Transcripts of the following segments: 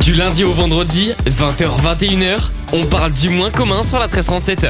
Du lundi au vendredi, 20h-21h, on parle du moins commun sur la 1337.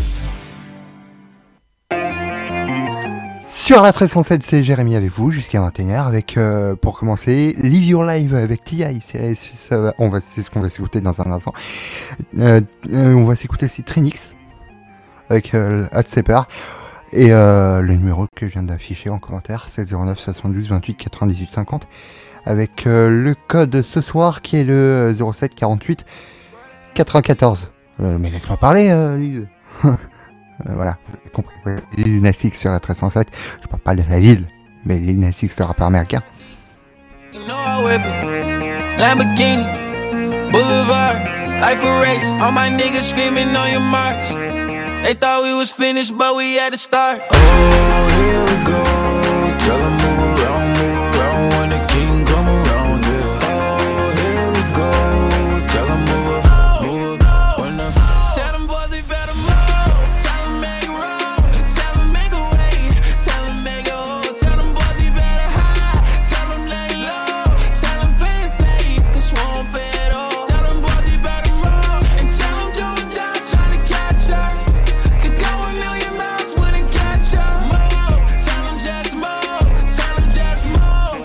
Sur la 1307, c'est Jérémy avec vous jusqu'à 21h avec, pour commencer, Live Your Live avec T.I. C'est ce qu'on va s'écouter dans un instant. On va s'écouter aussi Trinix avec Hot Stepper. Et le numéro que je viens d'afficher en commentaire, c'est le 09 72 28 98 50. Avec le code ce soir qui est le 07 48 94. Mais laisse-moi parler, Lise. Voilà, vous avez compris. Lil Nas X sur la 1307. Je parle pas de la ville, mais Lil Nas X, le rappeur américain. You know I whip it. Lamborghini, Boulevard, life a race. All my niggas screaming on your marks. They thought we was finished, but we had to start. Oh, here we go. Tell them move around when the king come around. Yeah. Oh, here we go. Tell them move when the tell them boys they better move. Tell them make it roll. Tell them make a wait. Tell them make a hold. Tell them boys they better hide. Tell them lay low. Tell them play it safe, cause we won't pay it all. Tell them boys they better move. And tell them do it down, trying to catch us. Could go a million miles, wouldn't catch up. Move. Tell them just move. Tell them just move.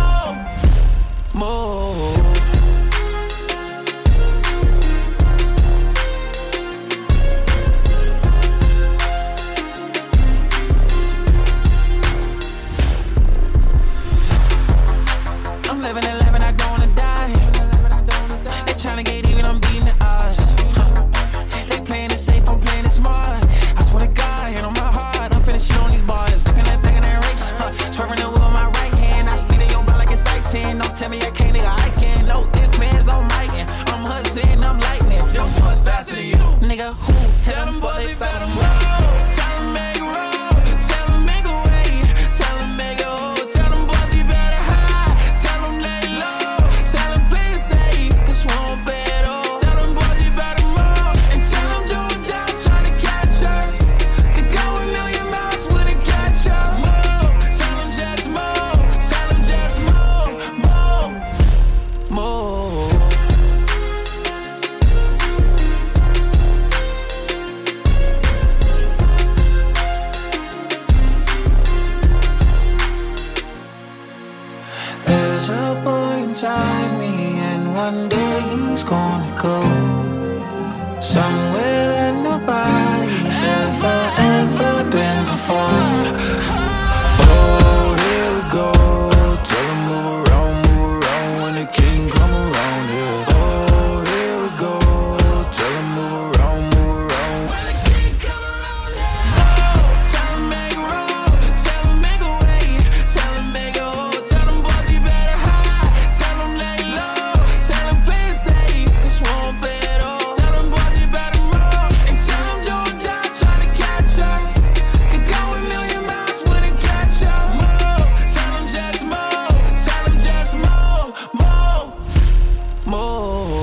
Move. I'm living and loving, I don't wanna die. They tryna get even, I'm beating the odds. They playing it safe, I'm playing it smart. I swear to God, hand on my heart, I'm finna shit on these bars. Looking at back in that race, swerving the wheel with my right hand. I speed in your back like it's I-10. Don't tell me I can't, nigga, I can. No if, man's on mic, I'm hustling, I'm lightning. Them boys faster than you, nigga. Who? Tell them boys they better move. Tell them make it roll. Tell them make a wait. Tell them make a hold. Tell them boys they better hide. Tell them lay low. Tell them play it safe, cause we won't pay it all. Tell them boys they better move. And tell them do it down, tryna catch us. Could go a million miles, wouldn't catch up. Move. Tell them just move. Tell them just move. Move. There's a boy inside me, and one day he's gonna go somewhere that nobody's ever been before. Oh, here we go. Tell him move around when the king come around. Yeah. Oh, here we go. Tell him move around when the king come around. Yeah. Tell him make it roll. Tell him make a wait. Tell him make a hold. Tell them boys he better hide. Tell them lay low. Tell them play it safe, cause we won't pay it all. Tell them boys he better move. And tell them do it down, tryna catch us. Could go a million miles, wouldn't catch up. Move. Tell them just move. Tell them just move. Move.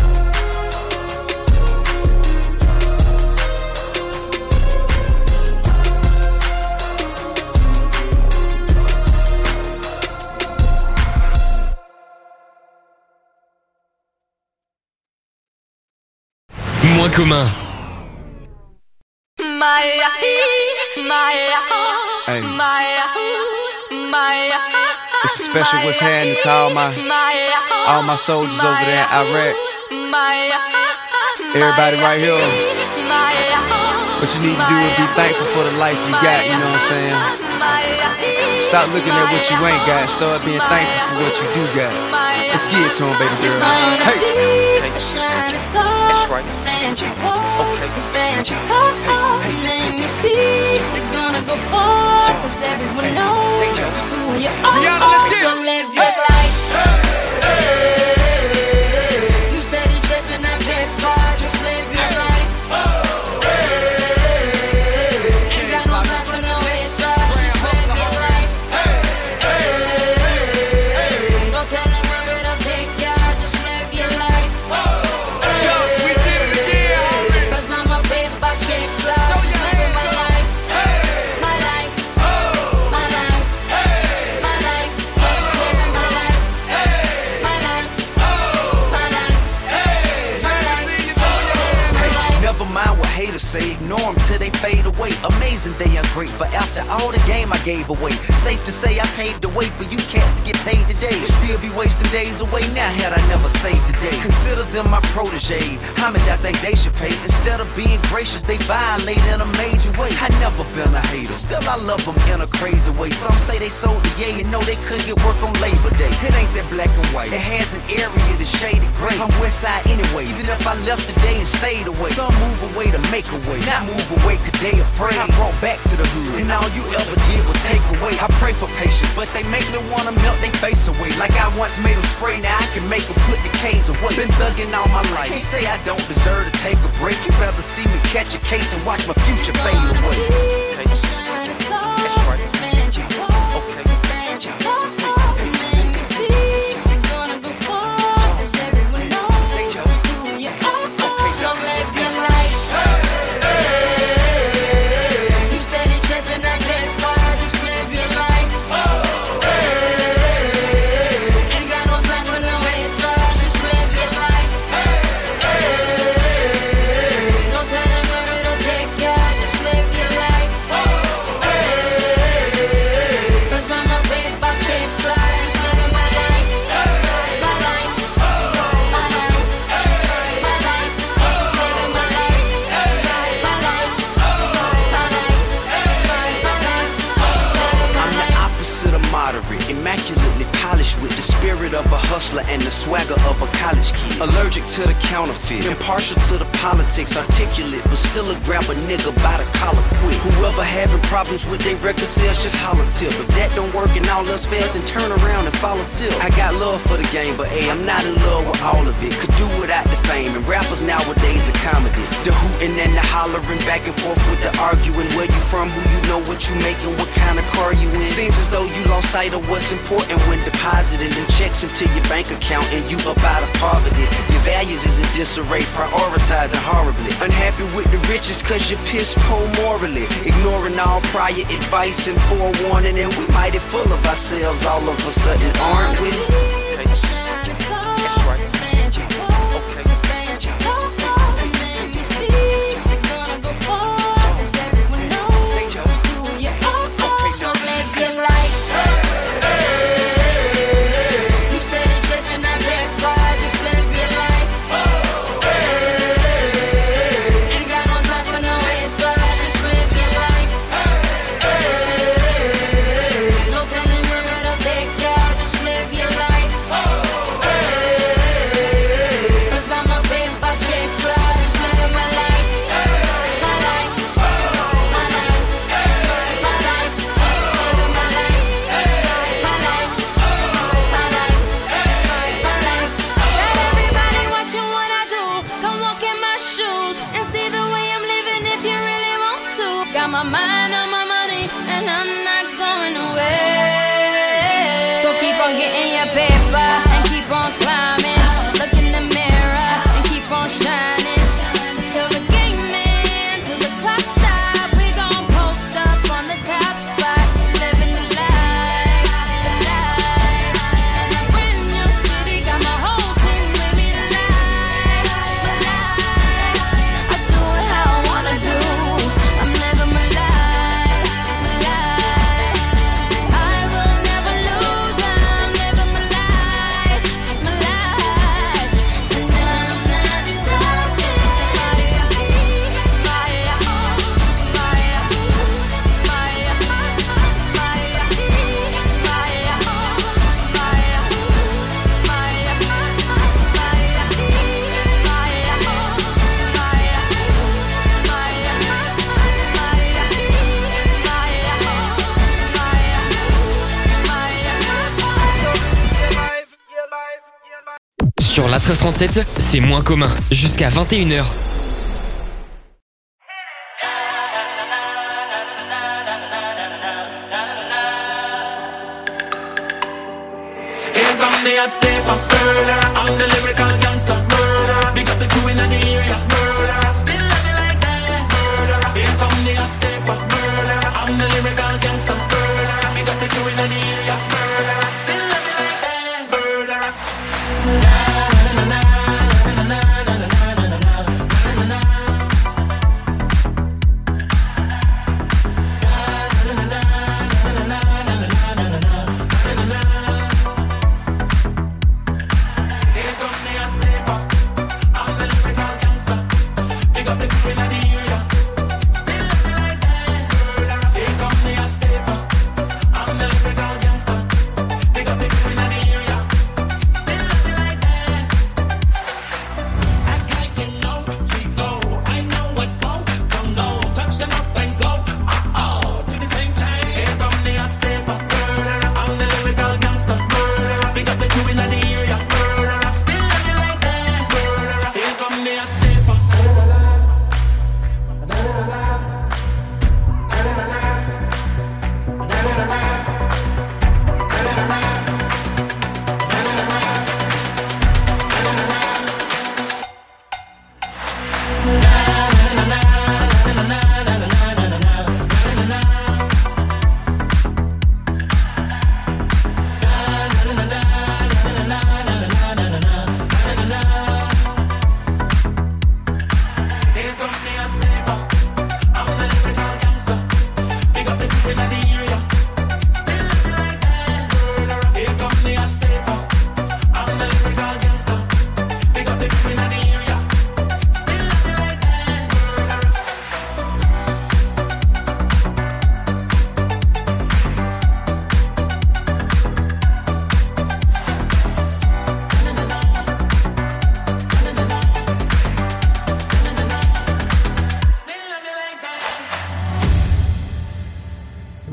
Moins commun. Hey. It's a special what's happening to all my soldiers over there in Iraq. Everybody right here. What you need to do is be thankful for the life you got, you know what I'm saying? Stop looking at what you ain't got, start being thankful for what you do got. Let's get it to him, baby girl. Hey! That's right. Let me see. They're gonna go far, cause everyone knows who you are. So live your life. You steady chasing that big car, just live your life. Ain't got no time for no haters, just live your life. Don't tell them where it'll take ya, just live your life. Cause I'm a paper chaser, just living my life. My life, my life, my life, just living my life. way. Amazing they ungrateful after all the game I gave away. Safe to say I paved the way for you cats to get paid today. Still be wasting days away now had I never saved the day. Consider them my protege. How much I think they should pay? Instead of being gracious, they violate in a major way. I never been a hater, still I love them in a crazy way. Some say they sold the yay and know they couldn't get work on Labor Day. It ain't that black and white, it has an area that's shaded gray. I'm west side anyway, even if I left today and stayed away. Some move away to make a way, not move away cause they afraid. I brought back to the hood, and all you ever did was take away. I pray for patience, but they make me wanna melt they face away. Like I once made them spray, now I can make them put the K's away. Been thugging all my life, can't say I don't deserve to take a break. You rather see me catch a case and watch my future fade away. Okay. That's right. Immaculately polished with the spirit of a hustler and the swagger of a college kid. Allergic to the counterfeit, impartial to the politics, articulate, but still a grab a nigga by the collar quick. Whoever having problems with their record sales, just holler tip. If that don't work and all else fails, then turn around and follow tip. I got love for the game, but hey, I'm not in love with all of it. Could do without the fame, and rappers nowadays are comedy. The hooting and the hollering, back and forth with the arguing. Where you from, who you know, what you making, what kind of car you in. Seems as though you lost sight of what's important when depositing them checks into your bank account and you up out of poverty. Your values is in disarray, prioritizing horribly. Unhappy with the riches cause you're piss poor morally. Ignoring all prior advice and forewarning, and we mighty full of ourselves all of a sudden, aren't we? Okay. That's right. Sur la 1337, c'est moins commun. Jusqu'à 21h.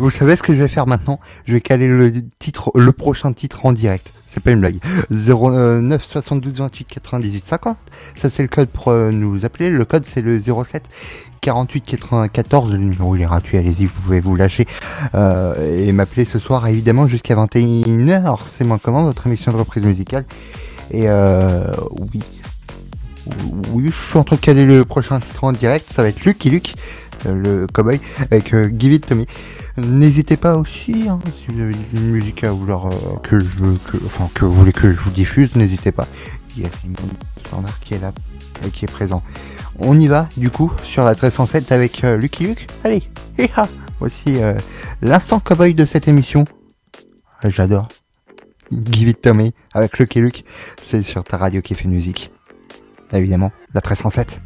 Vous savez ce que je vais faire maintenant? Je vais caler le prochain titre en direct. C'est pas une blague. 09 72 28 98 50. Ça c'est le code pour nous appeler. Le code c'est le 07 48 94. Le numéro il est gratuit. Allez-y, vous pouvez vous lâcher et m'appeler ce soir évidemment jusqu'à 21h. C'est moins comment votre émission de reprise musicale. Et oui, je suis en train de caler le prochain titre en direct. Ça va être Lucky Luke, le cowboy, avec Give It To Me. N'hésitez pas aussi, hein, si vous avez une musique à vouloir que vous voulez que je vous diffuse, n'hésitez pas. Il y a une standard qui est là et qui est présent. On y va du coup sur la 1307 avec Lucky Luke. Allez, voici l'instant cowboy de cette émission. J'adore. Give It To Me avec Lucky Luke. C'est sur ta radio qui fait musique. Évidemment, la 1307.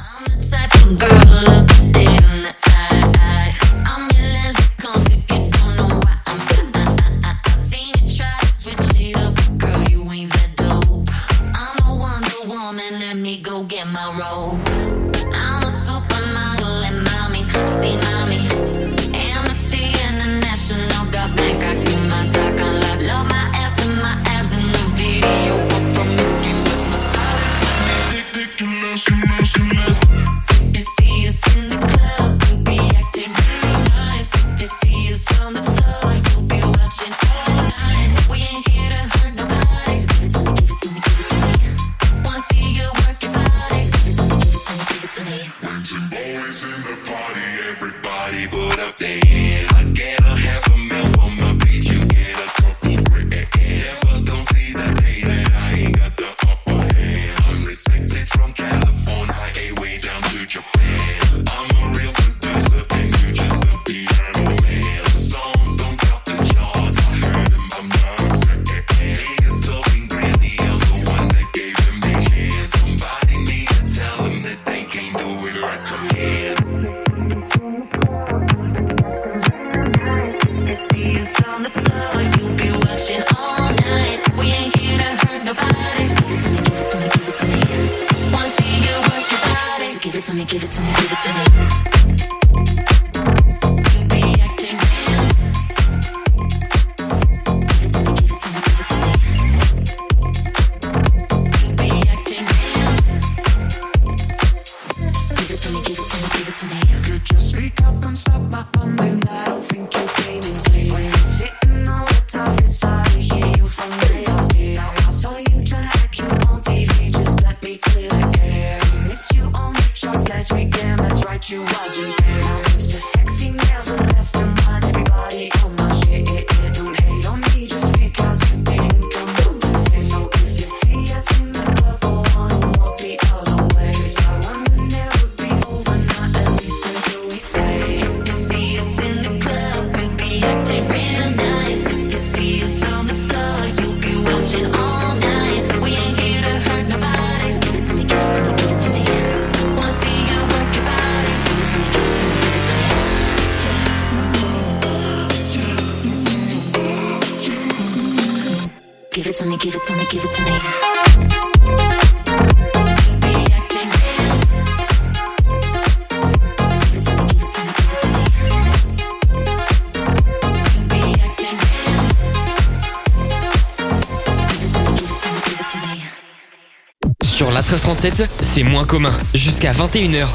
Sur la 1337, c'est moins commun, jusqu'à 21h.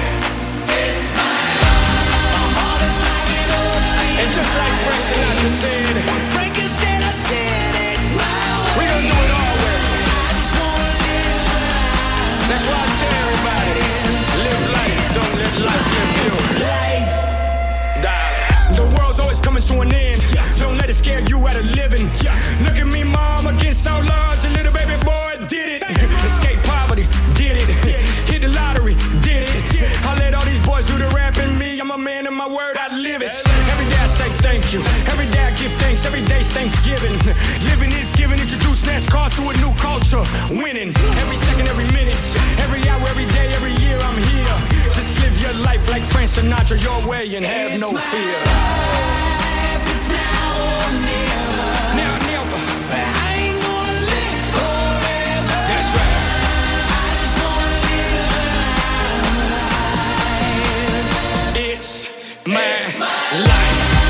Just like Frank Sinatra said. a man of my word, I live it. Every day I say thank you. Every day I give thanks. Every day's Thanksgiving. Living is giving. Introduce NASCAR to a new culture. Winning. Every second, every minute. Every hour, every day, every year I'm here. Just live your life like Frank Sinatra your way and have no fear. It's now or never. Now, never. But I ain't gonna live forever. That's right. I just wanna live life. It's my life.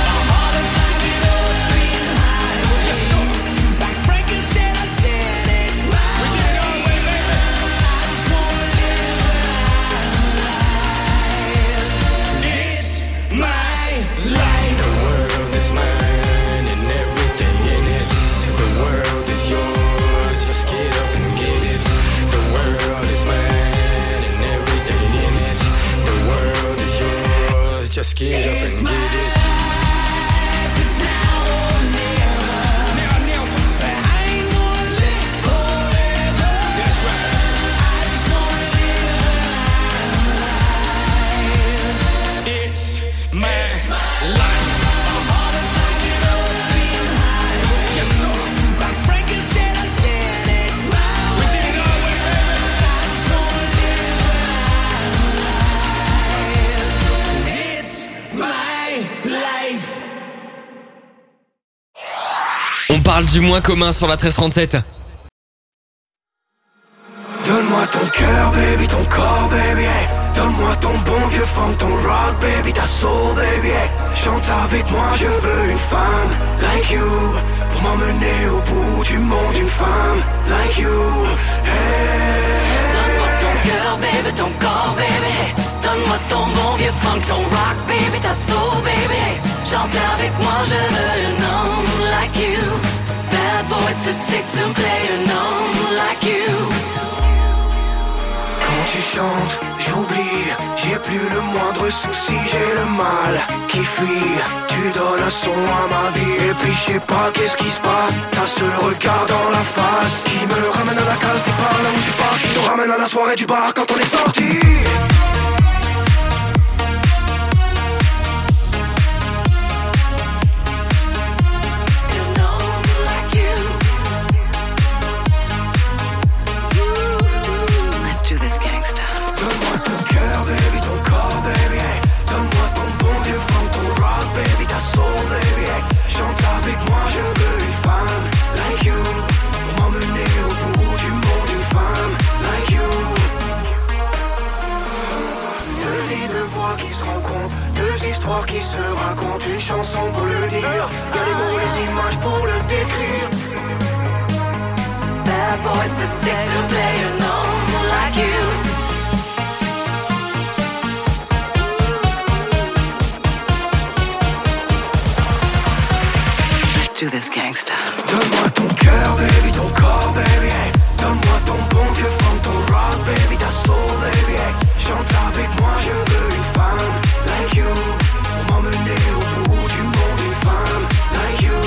Just get up and get it. It's now or never. Now, never. But I ain't gonna live forever. That's right. I just wanna live life. It's my life. My heart is like an open highway. Yes, sir. Like Franklin said, I did it my We way. did it our way, baby. I just wanna live life. It's my life. On parle du moins commun sur la 1337. Donne-moi ton cœur, baby, ton corps, baby, hey. Donne-moi ton bon vieux funk, ton rock, baby, ta soul, baby, hey. Chante avec moi, je veux une femme like you, pour m'emmener au bout du monde, une femme like you, hey. Donne-moi ton cœur, baby, ton corps, baby, hey. Donne-moi ton bon vieux funk, ton rock, baby, ta soul, baby, hey. Chante avec moi, je veux un homme like you. Bad boy too sick to play an homme like you. Quand tu chantes, j'oublie, j'ai plus le moindre souci, j'ai le mal qui fuit. Tu donnes un son à ma vie et puis je sais pas qu'est-ce qui se passe. T'as ce regard dans la face qui me ramène à la case départ, là où je suis parti, nous ramène à la soirée du bar quand on est sorti. An homme like you. Let's do this, gangsta. Donne-moi ton cœur, baby, ton corps, baby, hey. Donne-moi ton bon vieux funk, ton rock, baby, ta soul, baby, hey. Chante avec moi, je veux une femme like you, pour m'emmener au bout du monde, une femme like you. Deux lignes de voix qui se rencontrent, deux histoires qui se racontent, une chanson pour le dire, y'a les mots, les images pour le décrire. Bad boy too sick to play an homme like you. Let's do this, gangsta. Donne-moi ton cœur, baby, ton corps, baby, hey. Donne-moi ton bon vieux funk, ton rock, baby, ta soul, baby, hey. Chante avec moi, je veux une femme like you, pour m'emmener au bout du monde, une femme like you.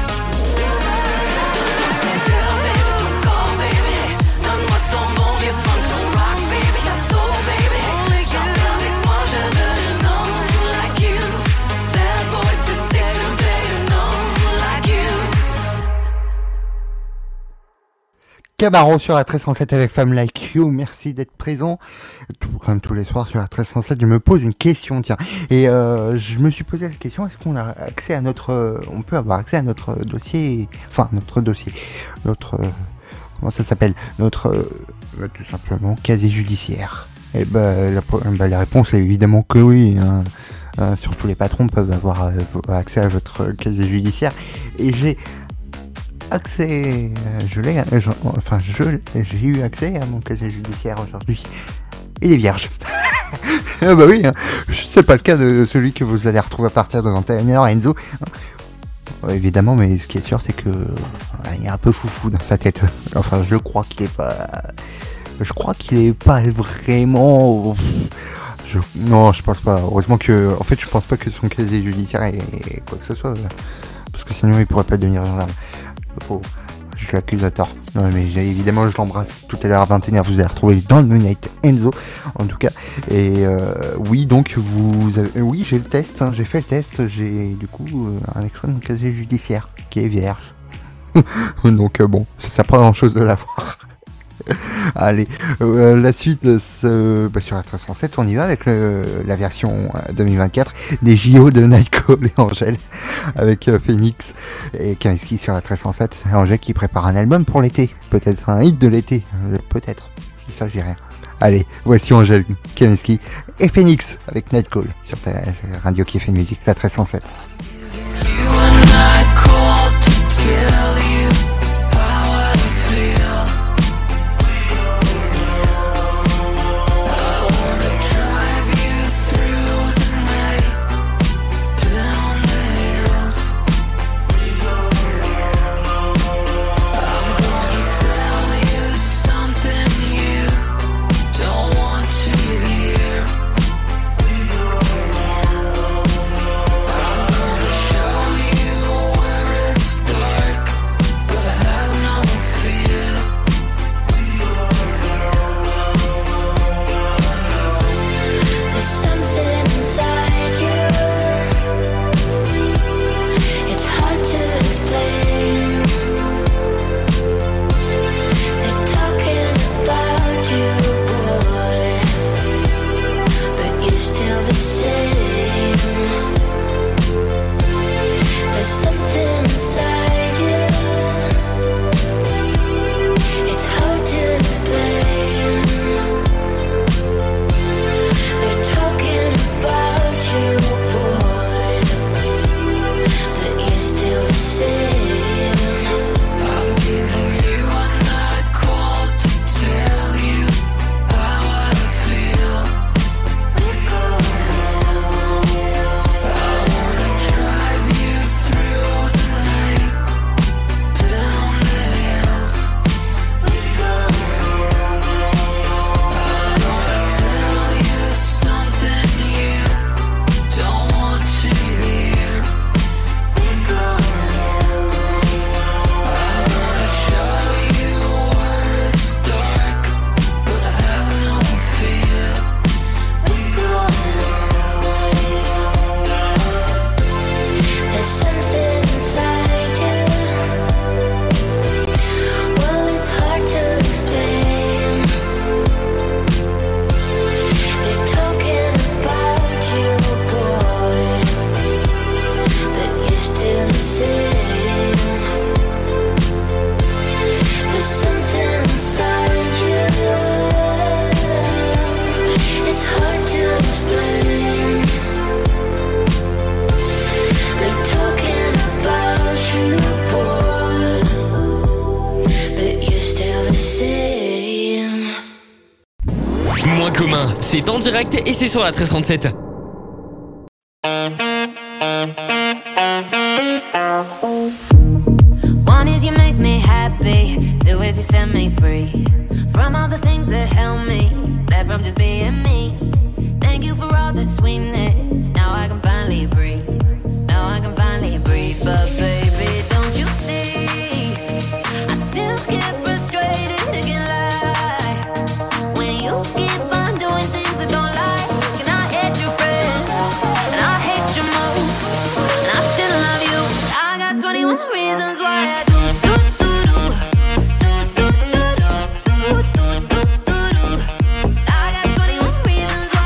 Ton cœur, baby, ton corps, baby. Donne-moi ton bon vieux funk, ton rock, baby, ta soul, baby. Chante avec moi, je veux un homme like you. Bad boy too sick to play an homme like you. Cabaret sur la 1307 avec Femme Like You, merci d'être présent. Comme tous les soirs sur la 1307, je me pose une question, tiens. Et je me suis posé la question, est-ce qu'on a accès à notre... on peut avoir accès à notre dossier... Enfin, notre dossier... Notre... comment ça s'appelle ? Notre... tout simplement, casier judiciaire. Et la réponse est évidemment que oui. Hein. Surtout les patrons peuvent avoir accès à votre casier judiciaire. Et j'ai... accès, j'ai eu accès à mon casier judiciaire aujourd'hui. Il est vierge. Ah bah oui, hein. C'est pas le cas de celui que vous allez retrouver à partir de 21h à Enzo. Évidemment, mais ce qui est sûr, c'est que il est un peu foufou dans sa tête. Enfin, je crois qu'il est pas vraiment. Non, je pense pas. Heureusement que, en fait, je pense pas que son casier judiciaire est quoi que ce soit, parce que sinon il pourrait pas devenir gendarme. l'accusateur. Non, mais évidemment, je l'embrasse tout à l'heure à 21h. Vous allez retrouver dans le Night Enzo, en tout cas. Et oui, donc vous avez, oui, j'ai le test. Hein, j'ai fait le test. J'ai du coup un extrait de mon casier judiciaire qui est vierge. Donc bon, ça prend grand chose de l'avoir. Allez, la suite sur la 307, on y va avec la version 2024 des JO de Nightcall et Angèle avec Phoenix et Kavinsky sur la 307. Angèle qui prépare un album pour l'été, peut-être un hit de l'été, peut-être. Ça, je dis rien. Allez, voici Angèle, Kavinsky et Phoenix avec Nightcall sur ta radio qui fait de musique, la 307. C'est en direct et c'est sur la 1337. One is you make me happy, two is you set me free from all the things that held me back from just being me. Thank you for all the sweetness. Now I can finally breathe. Now I can finally breathe. But baby, don't you see? I still get frustrated again, like when you keep on doing things that don't like. And I hate your friends, and I hate your moves, and I still love you. I got 21 reasons why I do. I got 21 reasons why.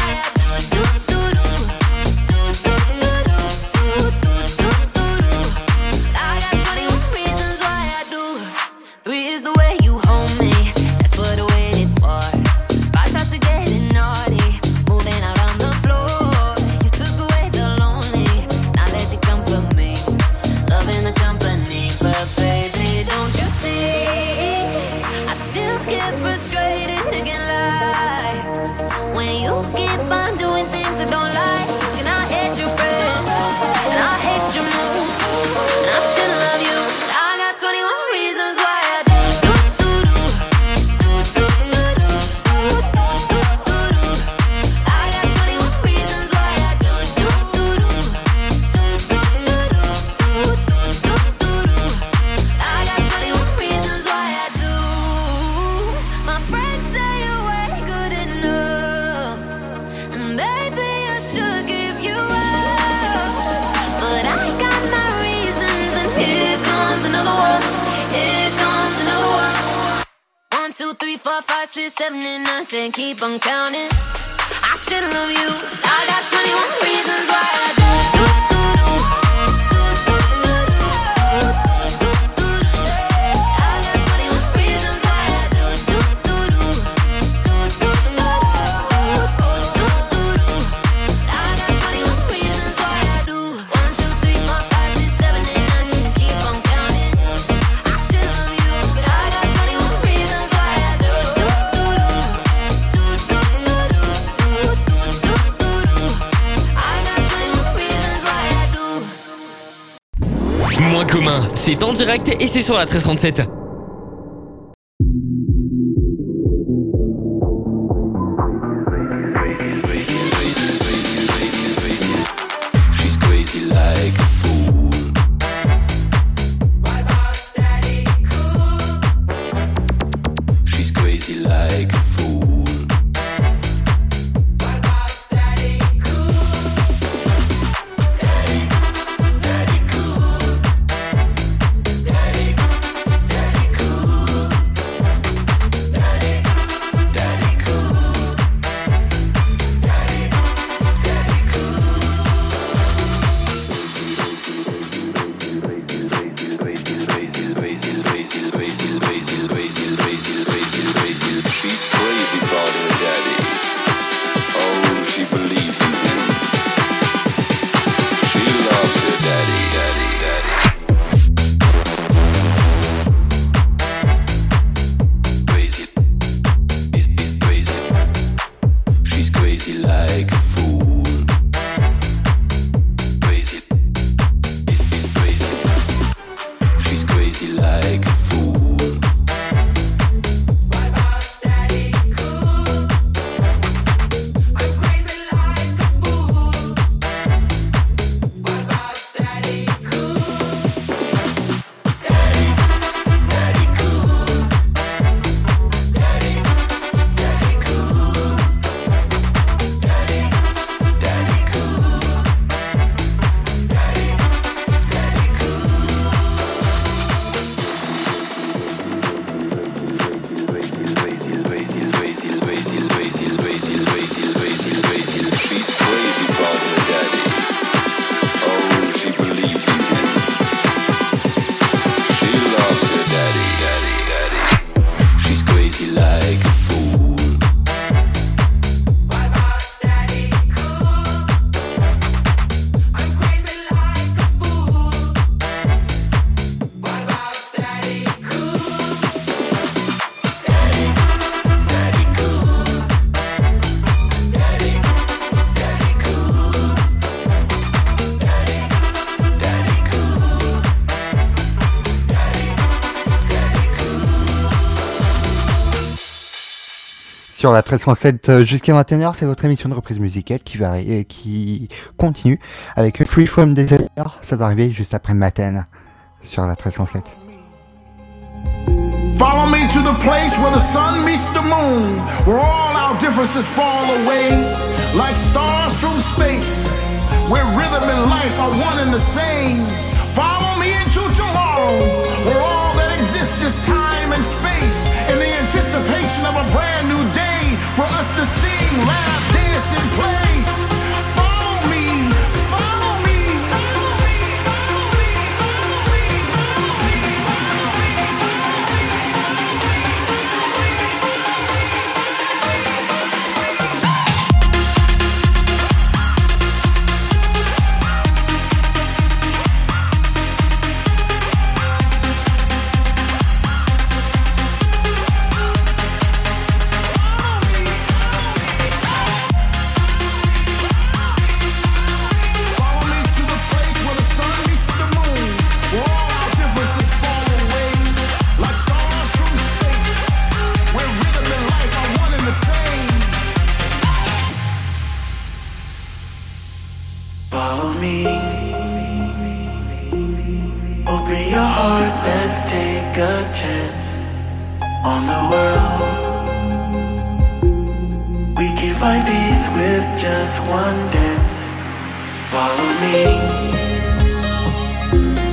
3, 4, 5, 6, 7, and 9, 10. Keep on counting. I should love you. I got 21 reasons why I do. Moins commun, c'est en direct et c'est sur la 1337. She's crazy like a fool. She's crazy like a fool. Sur la 1307 jusqu'à 21h, c'est votre émission de reprise musicale qui continue avec Free From Desire. Ça va arriver juste après Matin sur la 1307. Follow me to the place where the sun meets the moon, where all our differences fall away like stars from space, where rhythm and life are one and the same. Follow me into tomorrow, where all that exists is time and space, in the anticipation of a brand new day for us to sing, laugh, dance, and play. Follow me, follow me, follow me, follow me, follow me, follow me, follow me,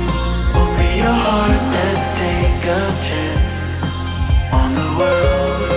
Open your heart, let's take a chance on the world.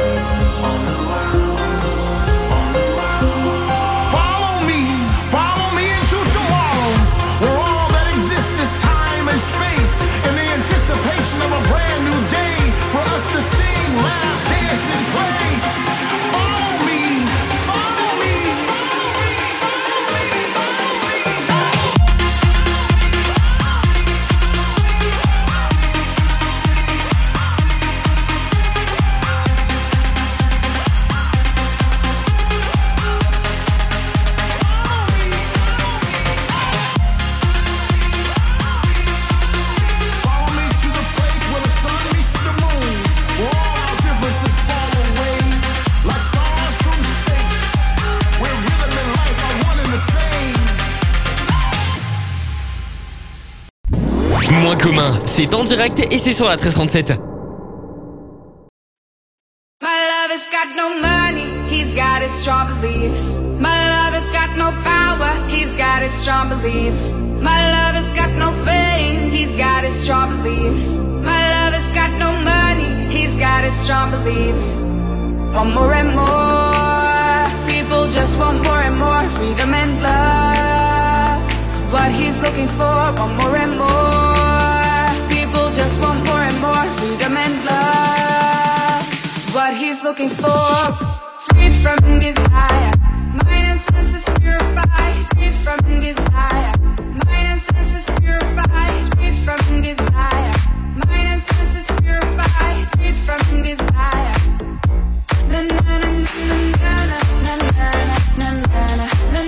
Moins commun, c'est en direct et c'est sur la 1337. My lover's got no money, he's got his strong beliefs. My lover's got no power, he's got his strong beliefs. My lover's got no fame, he's got his strong beliefs. My lover's got no money, he's got his strong beliefs. Want more and more, people just want more and more freedom and love. What he's looking for, want more and more, people just want more and more freedom and love. What he's looking for, freed from desire, mind and senses purified, freed from desire, mind and senses purified, freed from desire, mind and senses purified, freed from desire. Na na na na na na na na na na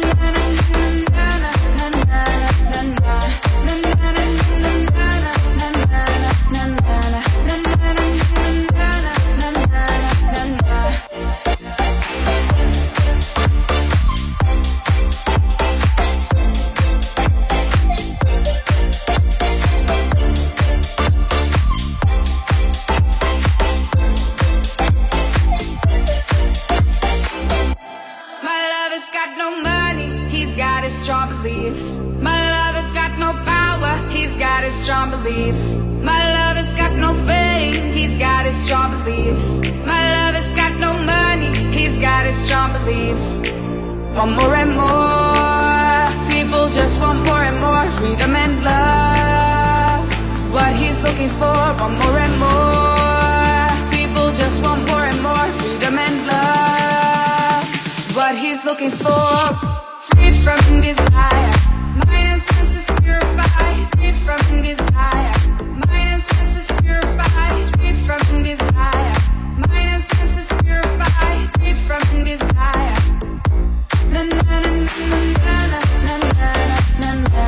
strong beliefs. My lover's got no power, he's got his strong beliefs. My lover's got no fame, he's got his strong beliefs. My lover's got no money, he's got his strong beliefs. Want more and more, people just want more and more freedom and love. What he's looking for, want more and more, people just want more and more freedom and love. What he's looking for, freed from desire, mind and senses purified, freed from desire, mind and senses purified, freed from desire, mind and senses purified, freed from desire. Na na na na na na na na na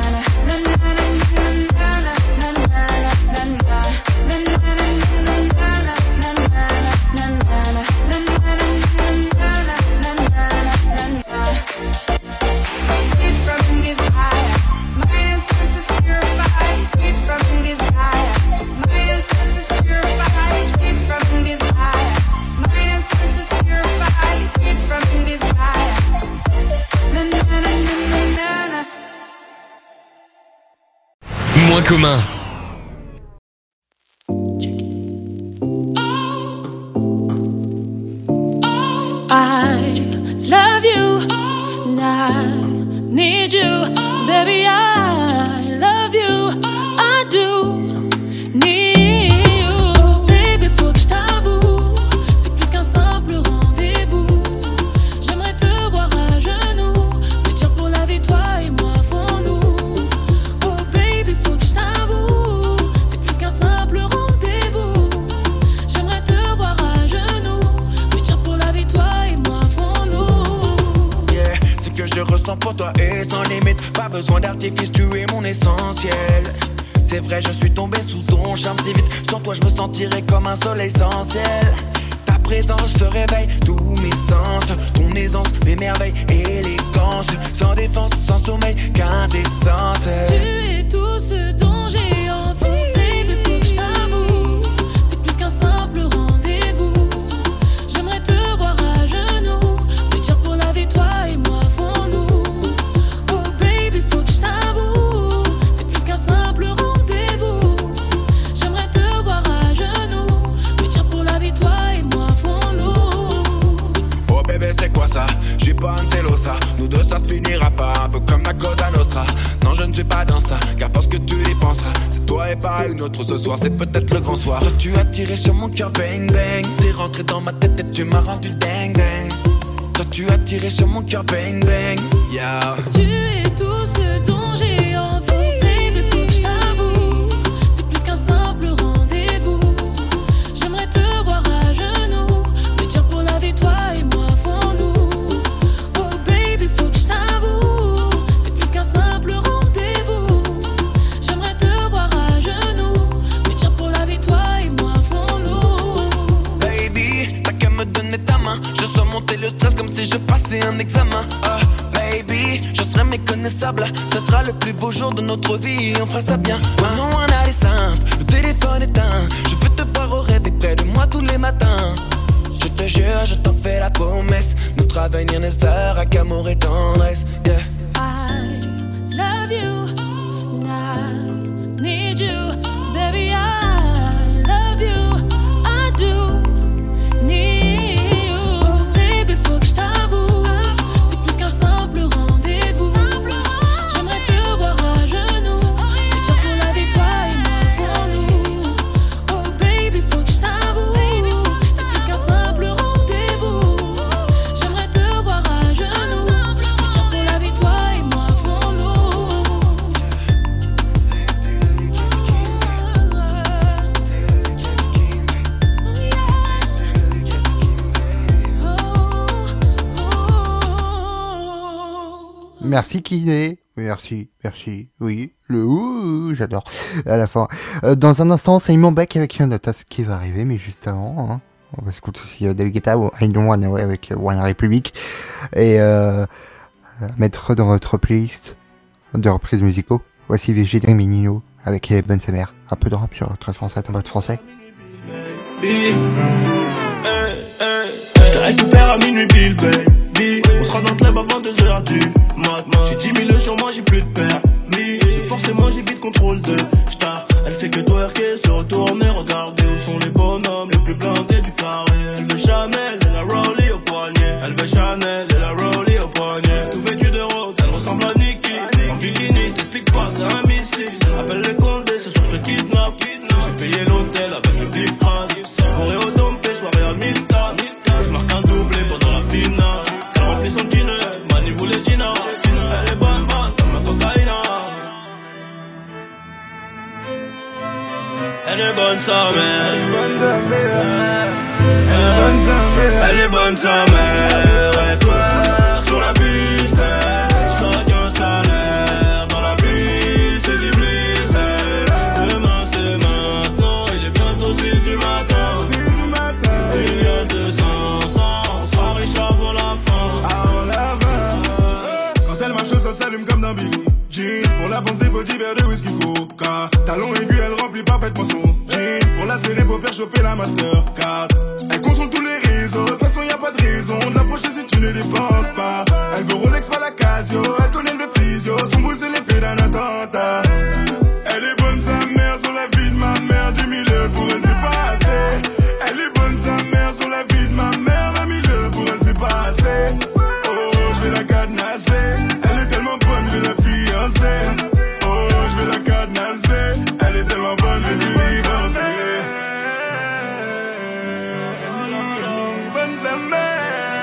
Moins commun. I love you and I need you, baby. I love you, I do need you, baby. Faut que je t'avoue, c'est plus qu'un simple rendez-vous. J'aimerais te voir à genoux, me dire pour la vie toi et moi avons-nous. Oh baby, faut que je t'avoue, c'est plus qu'un simple rendez-vous. J'aimerais te voir à genoux, me dire pour la vie toi et moi avons-nous. Yeah, ce que je ressens pour toi est sans limite. Pas besoin d'artifice, tu es mon essentiel. C'est vrai, je suis tombé sous ton charme si vite. Sans toi, je me sentirais comme un soleil sans ciel. Ta présence se réveille tous mes sens. Ton aisance, mes merveilles, élégance. Sans défense, sans sommeil, quintessence. Tu es tout ce dont j'ai envie. Baby, faut que je t'avoue, c'est plus qu'un simple rendez-vous. J'aimerais te voir à genoux, me dire pour la vie toi et moi avons-nous. Oh baby, faut que je t'avoue, c'est plus qu'un simple rendez-vous. J'aimerais te voir à genoux, me dire pour la vie toi et moi avons-nous. Oh bébé, c'est quoi ça? J'suis pas un celosa. Nous deux, ça se finira pas, un peu comme la Cosa Nostra. Non, je ne suis pas dans ça, car parce que tu y penseras. C'est toi et pas une autre ce soir, c'est peut-être le grand soir. Toi, tu as tiré sur mon cœur, bang bang. T'es rentré dans ma tête et tu m'as rendu ding ding. Toi, tu as tiré sur mon cœur, bang bang. Yeah. Tu es tout ce dont j'ai envie. Baby, faut que je t'avoue, c'est plus qu'un simple rendez-vous. J'aimerais te voir à genoux, me dire pour la vie toi et moi avons-nous. Oh baby, faut que je t'avoue, c'est plus qu'un simple rendez-vous. J'aimerais te voir à genoux, me dire pour la vie toi et moi avons-nous. Baby, t'as qu'à me donner ta main. Je sens monter le stress comme si je passais un examen. Baby, méconnaissable. Ce sera le plus beau jour de notre vie, on fera ça bien. Non, on a les simples, le téléphone éteint. Je veux te voir au rêve et près de moi tous les matins. Je te jure, je t'en fais la promesse. Notre avenir ne sera qu'amour et tendresse. Yeah. I love you, and I need you, baby. I love you, I do need you. Oh baby, faut que je t'avoue, c'est plus qu'un simple rendez-vous. J'aimerais te voir à genoux, et dire pour la vie, toi et moi pour nous. Oh baby, faut que je t'avoue, c'est plus qu'un simple rendez-vous. J'aimerais te voir à genoux, et dire pour la vie, toi et moi pour nous. Merci Kiné. Merci, oui, le ouh, j'adore, à la fin. Dans un instant, c'est Simon Beck avec Yonatas qui va arriver, mais juste avant, hein, on va se écouter aussi Delgeta ou I Don't Wanna Away avec One Republic, et mettre dans votre playlist de reprises musicaux. Voici VG Dream et Nino avec les bonnes mères. Un peu de rap sur 1337 en mode français. Je te récupère à minuit, Bill, baby. On sera dans le club avant 2h du mat. J'ai 10 000 sur moi, j'ai plus de permis. Donc forcément, j'ai vite contrôle de star. Elle fait que twerker, se retourner, regarder où sont les bonhommes les plus blindés du carré. Elle veut Chanel et la Rollie au poignet. Elle veut Chanel et la Rollie au poignet. Tout vêtu de rose, elle ressemble à Nicki. En bikini, je t'explique pas, c'est un missile. Appelle les condés, ce soir je te kidnappe. J'ai payé l'hôtel avec le bif crâne. Moré au dompé, soirée à 1000 cannes. Je marque un doublé pendant la finale. Elle remplit son dîner, Mani voulait Gina. Elle est bonne comme la cocaïne. Elle est bonne sa mère. Elle est bonne sa mère. Et toi, sur la piste, je claque un salaire. Dans la piste, c'est du bliss. Demain c'est maintenant, il est bientôt 6 du matin. Il y a 200, on sera riche avant la fin. Quand elle marche, ça s'allume comme dans Billie Jean. Pour l'avance des petits verres de whisky coca. Talon aigu, elle remplit parfaitement son jean. Pour la serrer, faut faire chauffer la Mastercard. Elle contrôle tous les réseaux, de toute façon y'a pas de raison d'approcher si tu ne dépenses pas. Elle veut Rolex, pas la Casio, elle connaît le physio. Son boule c'est l'effet d'un attentat. Elle est bonne sa mère, sur la vie de ma mère. 10 000 pour elle c'est pas assez. Elle est bonne sa mère, sur la vie de ma mère. 20 000 pour elle c'est pas assez. Oh, je vais la cadenasser. Elle est tellement bonne, je vais la fiancer. Oh, je vais la cadenasser. Elle est tellement bonne, je vais la fiancer. Bonne sa mère.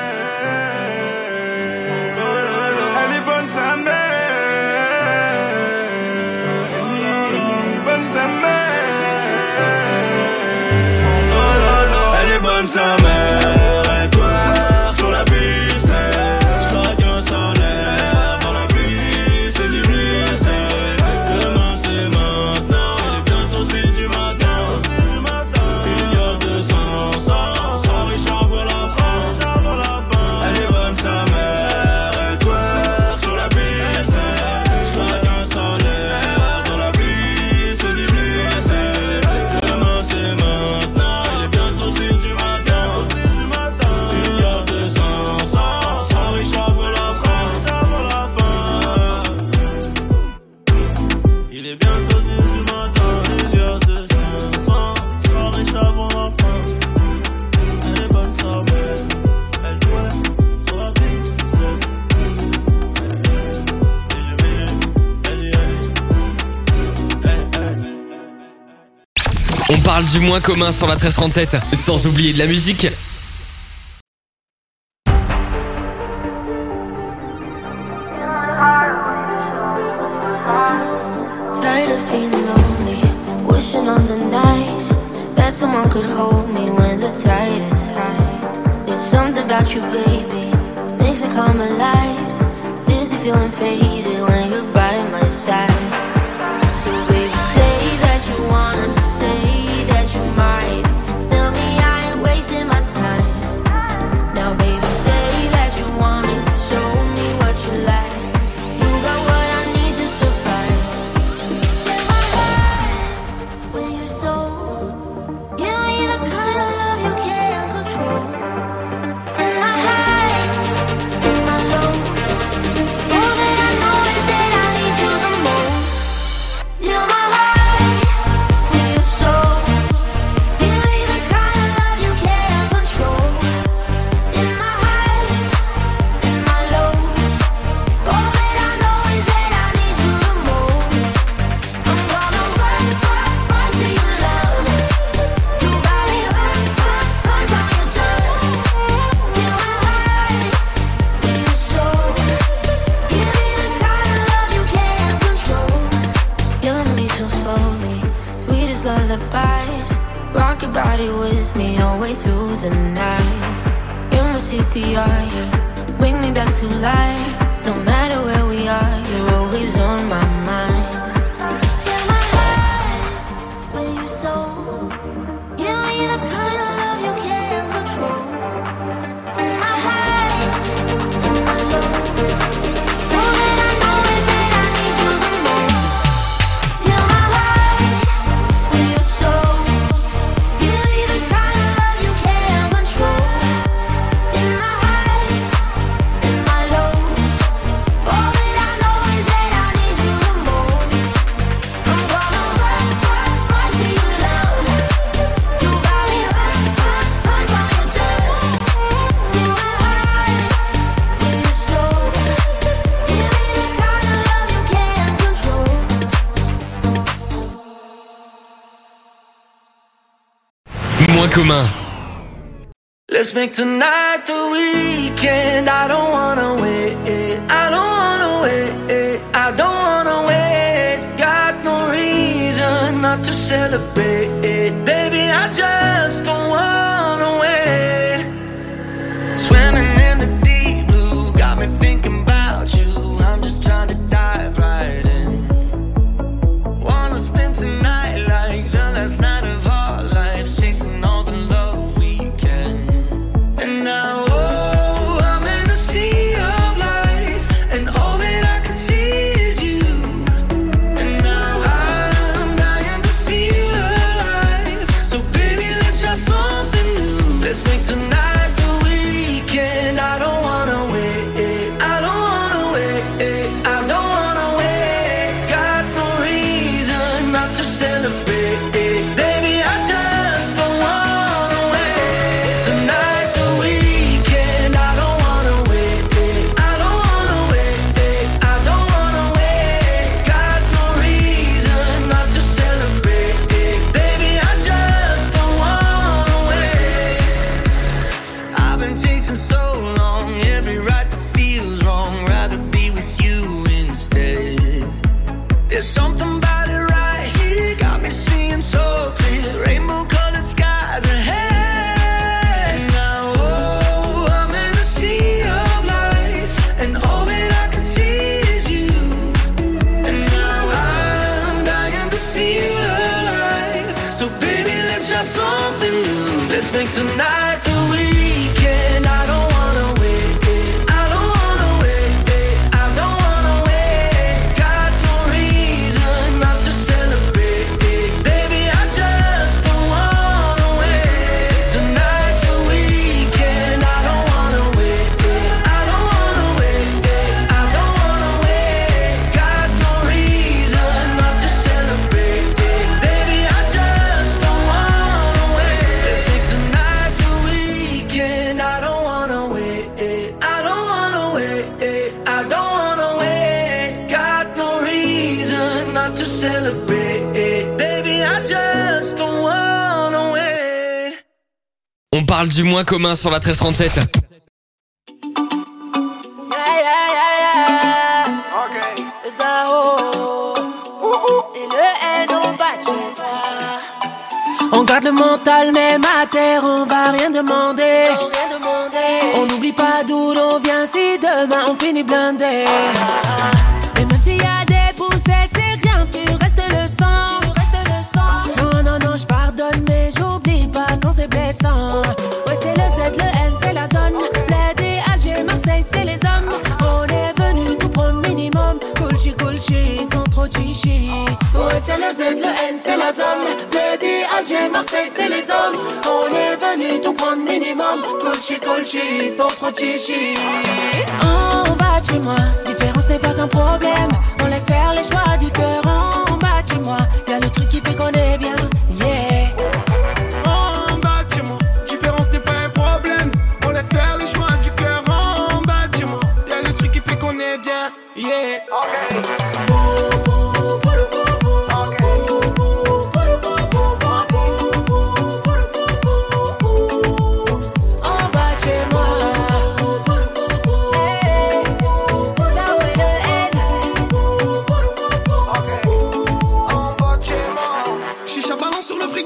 Elle est bonne sa mère. Bonne sa mère. Elle est bonne sa mère. Et toi, sur la piste, je claque un salaire. Dans la piste, c'est du bliss. Demain c'est maintenant, il est bientôt 6 du matin. Il y a 200, on sera riche avant la fin. Elle est bonne sa mère. Et toi, sur la piste, je claque un salaire. Dans la piste, c'est du bliss. Demain c'est maintenant, il est bientôt 6 du matin. Il y a 200, on sera riche avant la fin. Il est bientôt 6 du matin. Il y a 200, on sera riche avant la fin. Elle est bonne sa mère. Elle doit sur la piste. On parle du moins commun sur la 1337, sans oublier de la musique. Tired of being lonely, wishing on the night that someone could hold me when the tide is high. There's something about you, baby, makes me come alive. Dizzy feeling faded when you're by my side. So baby, say that you wanna, say that you might. Tell me I ain't wasting my time. Now baby, say that you want me, show me what you like. You lullabies. Rock your body with me all the way through the night. You're my CPR, yeah. Bring me back to life. No matter where we are, you're always on my mind. You're my heart with your soul. Give me the kind of love you can't control. In my highs, in my lows. All that I know is that I need you the most. You're my heart with your soul. Give me the kind of love you can't control. In my highs, in my lows. All that I know is that I need you the most. I'm gonna run to your love. You got me run while you do. You're my heart with your soul. Give me the kind of love you can't control. Moins commun. Let's make tonight the weekend. I don't wanna wait. I don't wanna wait. I don't wanna wait. Got no reason not to celebrate. Baby, I just don't wanna wait. Swimming in the deep blue got me thinking about you. I'm just trying to dive right in. Wanna spend tonight like the last night of our lives, chasing all the love we can. And now, oh, I'm in a sea of lights, and all that I can see is you. And now I'm dying to feel alive. So baby, let's try something new. Let's make tonight the weekend. I don't wanna wait. I don't wanna wait. I don't wanna wait. Got no reason not to celebrate. Baby, I just don't wanna wait. Tonight's the weekend. I don't wanna wait. I don't wanna wait. I don't wanna wait. Got no reason not to celebrate. Baby, I just don't wanna wait. I've been chasing so long, every right that feels wrong. Rather be with you instead. There's something about it right here, got me seeing so clear. Rainbow colored skies ahead. Now, oh, I'm in a sea of lights, and all that I can see is you. And now I'm dying to feel alive. So baby, let's try something new. Let's make tonight the weekend. I don't wanna wait. I don't wanna wait. I don't wanna wait. Got no reason not to celebrate. Baby, I just don't wanna wait. Tonight's the weekend. I don't wanna wait. I don't wanna wait. I don't wanna wait. Got no reason not to celebrate. Baby, I just don't wanna wait. Let's make tonight the weekend. I don't wanna wait. I don't wanna wait. I don't wanna wait. Got no reason not to celebrate. Baby, I just don't wanna wait. On parle du moins commun sur la 1337. Et le N, on bat chez toi. On garde le mental même à terre, on va rien demander. On n'oublie pas d'où l'on vient si demain on finit blindé. Et même s'il y a des poussettes, c'est rien, tu restes le sang. Non, non, non, je pardonne mais j'oublie pas, non c'est blessant. Ouais, c'est le Z, le N, c'est la zone. Bled, Alger, Marseille, c'est les hommes. On est venu tout prendre minimum. Coolchi, coolchi, sans trop de chichi. Ouais, c'est le Z, le N, c'est la zone. Bled, Alger, Marseille, c'est les hommes. On est venu tout prendre minimum. Coolchi, coolchi, sans trop de chichi. En bas de chez moi, différence n'est pas un problème. On laisse faire les choix du cœur. En bas de chez moi, y'a le truc qui fait qu'on est bien. Yeah. En bas de chez moi, différence n'est pas un problème. On laisse faire les choix du cœur. En bas de chez moi, y'a le truc qui fait qu'on est bien. Yeah. En bas de chez moi. Ça ouais le N. Chicha ballon sur le frigo.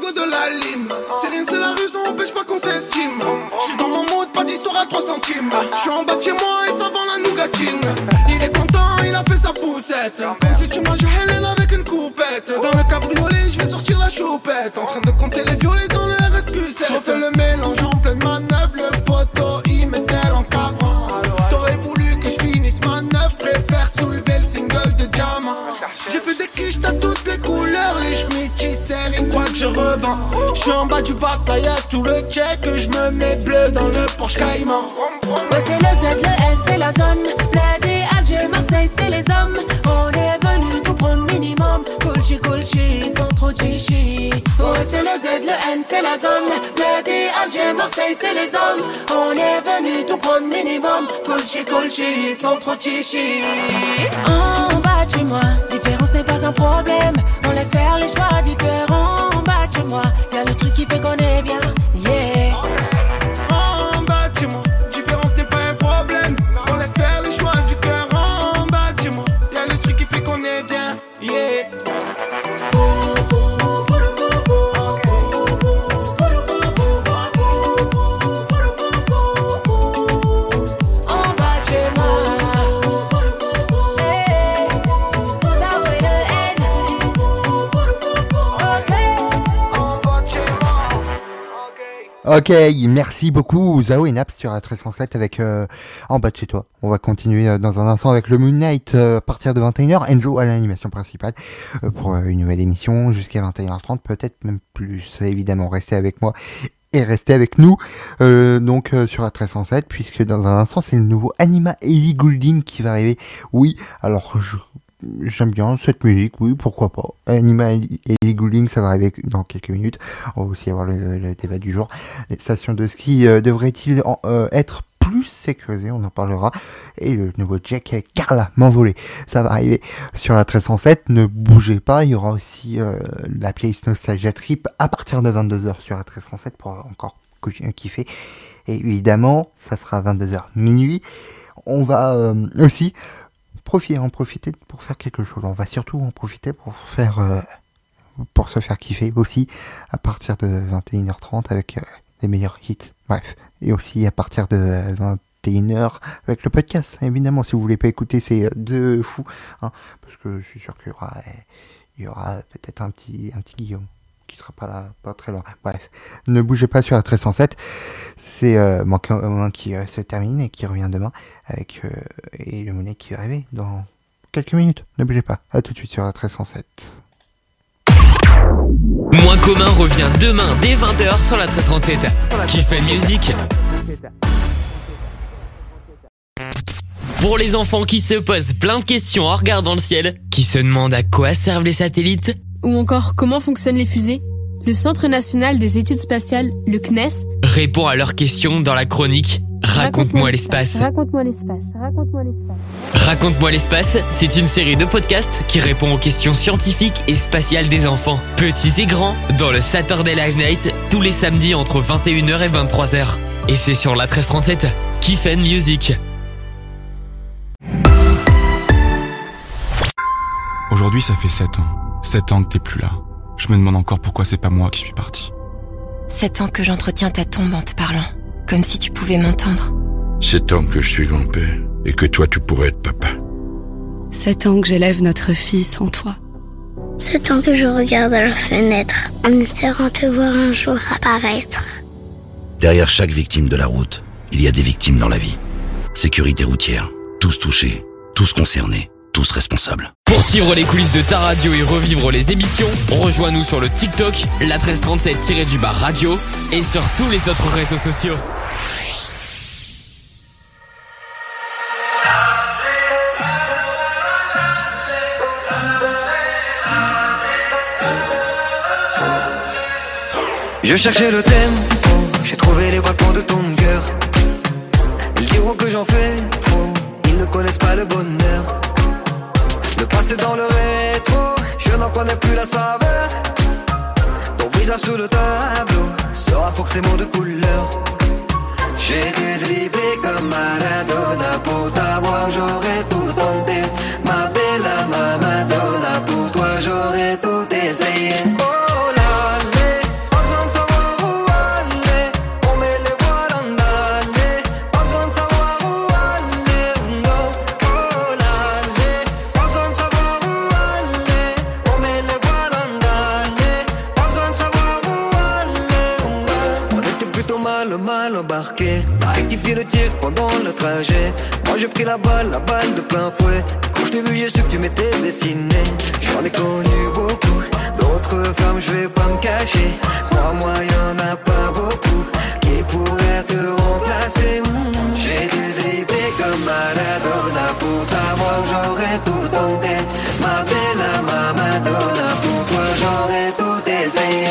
poussette. Comme si tu mangeais Hélène avec une coupette. Dans le cabriolet, je vais sortir la choupette. En train de compter les violets dans le RSQ7. Je fais le mélange en pleine manœuvre. Le poteau, il met-elle en cabrant. T'aurais voulu que je finisse ma neuf. Préfère soulever le single de diamant. J'ai fait des quiches, t'as toutes les couleurs. Les schmittis serrent, ils croient que je revends. Je suis en bas du bataille, tout le check. Que je me mets bleu dans le Porsche Cayman. Ouais, c'est le Z, le N, c'est la zone. Bled et Alger, Marseille, c'est les hommes. On est venu tout prendre minimum. Colchi, sans trop de chichi. Ouais, c'est le Z, le N, c'est la zone. Bled et Alger, Marseille, c'est les hommes. On est venu tout prendre minimum. Colchi, sans trop de chichi. En bas de chez moi, différence n'est pas un problème. On laisse faire les choix du cœur. En bas de chez moi, y'a le truc qui fait qu'on est bien. Yeah. En bas de chez moi, différence n'est pas un problème. On laisse faire les choix du cœur. En bas de chez moi, y'a le truc qui fait qu'on est bien. Yeah. Ok, merci beaucoup Zao et Naps sur la 1307 avec En bas de chez toi. On va continuer dans un instant avec le Moon Knight à partir de 21h. Enzo à l'animation principale pour une nouvelle émission jusqu'à 21h30, peut-être même plus. Évidemment, restez avec moi et restez avec nous donc sur la 1307 puisque dans un instant c'est le nouveau Anima Ellie Goulding qui va arriver. Oui, alors j'aime bien cette musique, oui, pourquoi pas. Anima Ellie Goulding, ça va arriver dans quelques minutes. On va aussi avoir le débat du jour. Les stations de ski devraient-ils être plus sécurisées? On en parlera. Et le nouveau Jack Carla m'envoler, ça va arriver sur la 1307. Ne bougez pas, il y aura aussi la playlist Nostalgia Trip à partir de 22h sur la 1307 pour encore kiffer. Et évidemment, ça sera à 22h minuit. On va aussi en profiter pour faire quelque chose. On va surtout en profiter pour se faire kiffer aussi à partir de 21h30 avec les meilleurs hits. Bref, et aussi à partir de 21h avec le podcast. Évidemment, si vous voulez pas écouter ces deux fous, hein, parce que je suis sûr qu'il y aura peut-être un petit Guillaume qui sera pas là, pas très loin. Bref, ne bougez pas sur la 1307. C'est Manquant qui se termine et qui revient demain avec et le Monnaie qui va arriver dans quelques minutes. Ne bougez pas. À tout de suite sur la 1307. Moins commun revient demain dès 20h sur la 1337. Qui fait musique. Pour les enfants qui se posent plein de questions en regardant le ciel, qui se demandent à quoi servent les satellites, ou encore comment fonctionnent les fusées, le Centre national des études spatiales, le CNES, répond à leurs questions dans la chronique Raconte-moi l'espace. Raconte-moi l'espace. Raconte-moi l'espace. Raconte-moi l'espace, c'est une série de podcasts qui répond aux questions scientifiques et spatiales des enfants, petits et grands, dans le Saturday Live Night, tous les samedis entre 21h et 23h. Et c'est sur la 1337, Kiff and Music. Aujourd'hui, ça fait 7 ans. 7 ans que t'es plus là. Je me demande encore pourquoi c'est pas moi qui suis parti. 7 ans que j'entretiens ta tombe en te parlant, comme si tu pouvais m'entendre. 7 ans que je suis grand-père, et que toi tu pourrais être papa. 7 ans que j'élève notre fille sans toi. 7 ans que je regarde à la fenêtre, en espérant te voir un jour apparaître. Derrière chaque victime de la route, il y a des victimes dans la vie. Sécurité routière, tous touchés, tous concernés, tous responsables. Pour suivre les coulisses de ta radio et revivre les émissions, rejoins-nous sur le TikTok, la 1337-radio et sur tous les autres réseaux sociaux. Je cherchais le tempo, j'ai trouvé les battements de ton cœur. Ils diront que j'en fais trop, ils ne connaissent pas le bonheur. Le passé dans le rétro, je n'en connais plus la saveur. Ton visage sous le tableau sera forcément de couleur. J'ai dû dribbler comme Maradona pour t'avoir, j'aurais tout tenté. Ma bella ma Madonna, pour toi j'aurais tout essayé. Oh là là, pas besoin de savoir où aller, on met les voiles en aller. Pas besoin de savoir où aller, non. Oh là là, pas mal embarqué. T'as rectifié le tir pendant le trajet. Moi j'ai pris la balle de plein fouet. Quand je t'ai vu j'ai su que tu m'étais destiné. J'en ai connu beaucoup, d'autres femmes je vais pas me cacher. Crois-moi y'en a pas beaucoup qui pourraient te remplacer. J'ai dû dribbler comme Maradona. Pour t'avoir j'aurais tout tenté. Ma bella ma Madonna. Pour toi j'aurais tout essayé.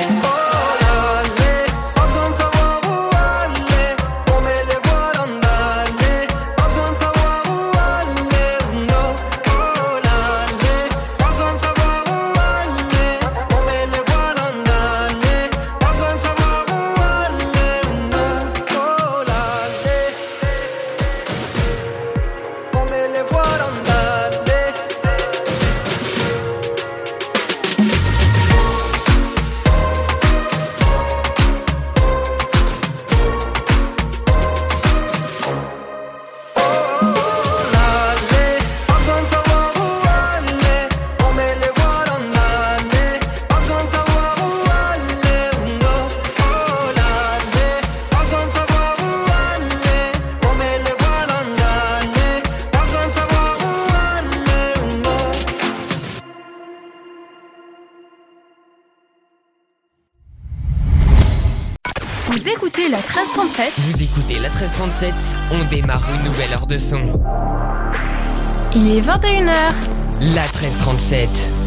Vous écoutez la 1337. Vous écoutez la 1337, on démarre une nouvelle heure de son. Il est 21h. La 1337.